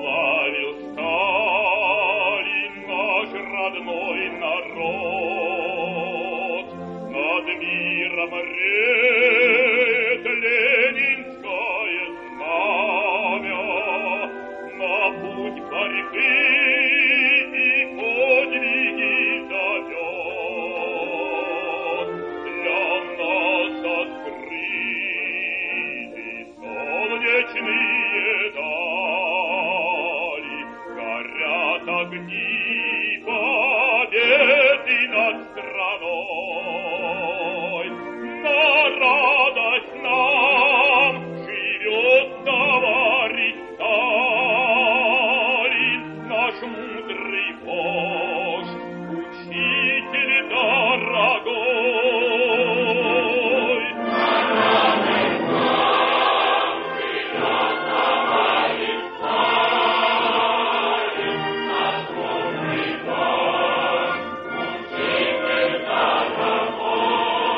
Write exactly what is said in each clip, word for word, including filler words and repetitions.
славил Сталин, наш родной народ. Над миром реет ленинское знамя, на путь борьбы и подвиги зовет. Для нас открыты солнечные дали, горят огни победы над страной. На радость нам живет товарищ Сталин, наш мудрый вождь, учитель дорогой. На радость нам живет товарищ Сталин, наш мудрый вождь, учитель дорогой.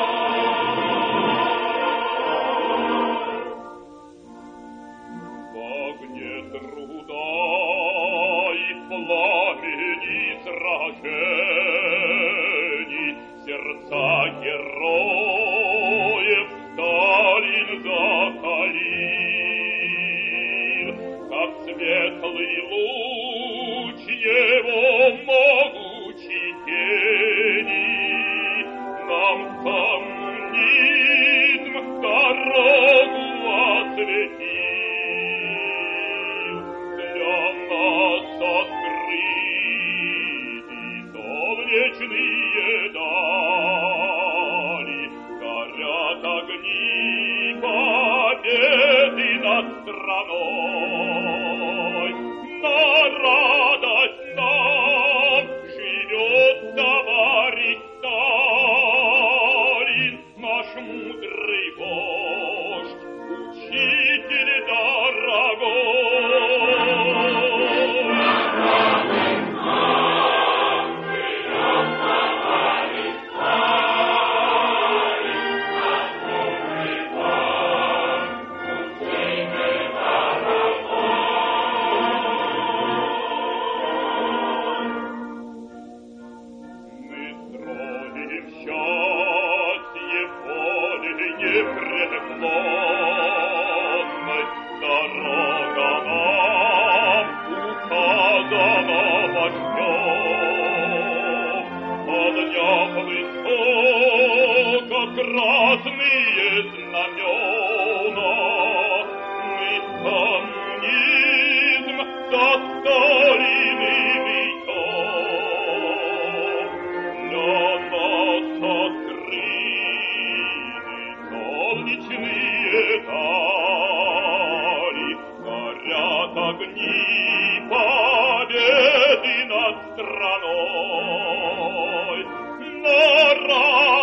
В огне труда и пламени сражений сердца героев Сталин закалил, как светлый луч его могучей тени. Нам коммунизм дорогу осветил, для нас открыты солнечные дали, горят огни победы над страной. На радость нам живет товарищ Сталин, наш мудрый вождь, учитель дорогой. На радость нам живет товарищ Сталин, наш мудрый вождь, учитель дорогой. Мы строим счастье воли непреклонной, дорога нам указана вождем. Подняв высоко красные знамена, мы коммунизм за Сталин и ведем. Для нас открыты солнечные дали, горят огни победы над страной. На